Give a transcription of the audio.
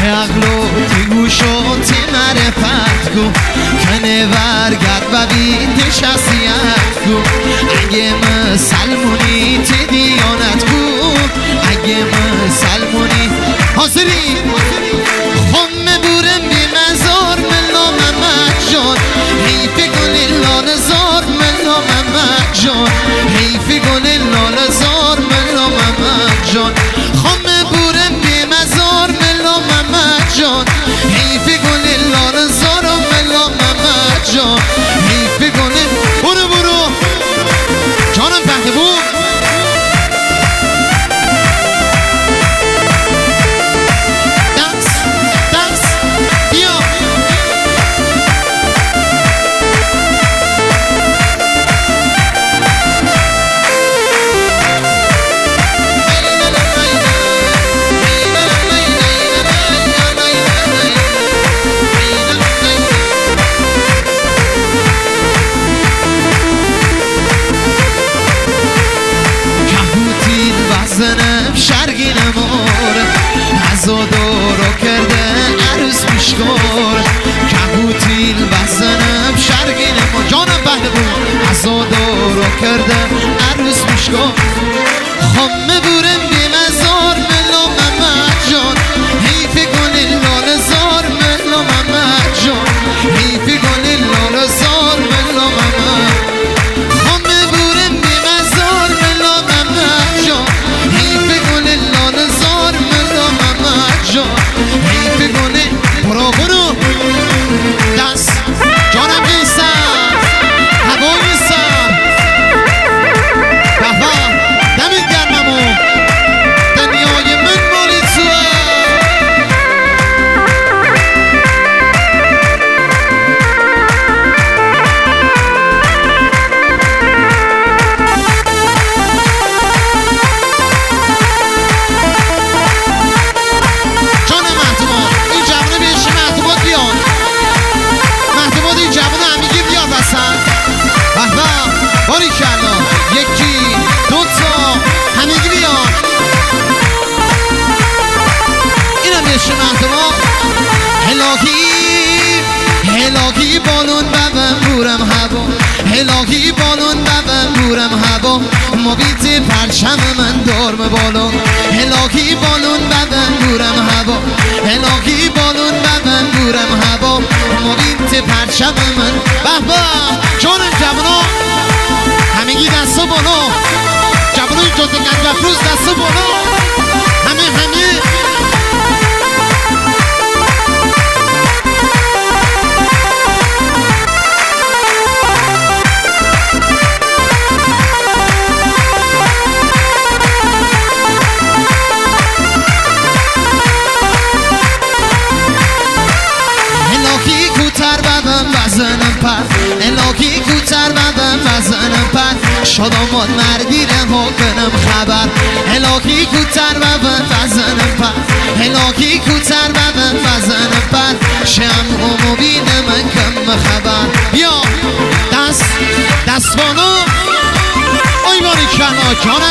عقلو تی گوشو تی معرفت گو کنه ورگرد و بیت شخصیت گو اگه مسلمونی تی دیانت گو اگه مسلمونی حاضری خم بورم بی مزار ملا محمد جان حیف گل لال زار ملا محمد جان حیف گل لال زار ملا محمد جان خم بورم بی مزار ملا محمد جان حیف گل لال زار ملا محمد جان حیف گل برو جانم پهلوان زنم شرگین مور عزادارو کرده عروس میشکار کبوتیل بزنم شرگین مور جانم پهلوان عزادارو کرده عروس میشکار خمه بورم بی مزار ملا محمد جان حیف گل لال زار ملا محمد جان حیف گل لال زار ملا محمد خمه بورم بی مزار ملا محمد جان حیف گل لال زار ملا محمد جان حیف گل برو دست جانم بیستم هوا بیستم بفا دمید گرممو دنیای من مالی توه باری کلا یکی دوتا همگی بیان اینم یشه مهدما هلاکی بالون ببن بورم هوا هلاکی بالون ببن بورم هوا مبیت پرچم من دارم بالون هلاکی بالون ببن بورم هوا هلاکی بالون ببن بورم هوا مبیت پرچم من بابا جانم جوانا همگی دستا بالا جوانای جاده گنجفروز دستا بالا همه الهی کوتر بدم بزنم پر الهی کوتر بدم بزنم پر شادامات مردی رها کنم خبر الهی کوتر بدم بزنم پر الهی کوتر بدم بزنم پر شمعو مبینم کم خبر بیا دست بالا آی باری کلا جانم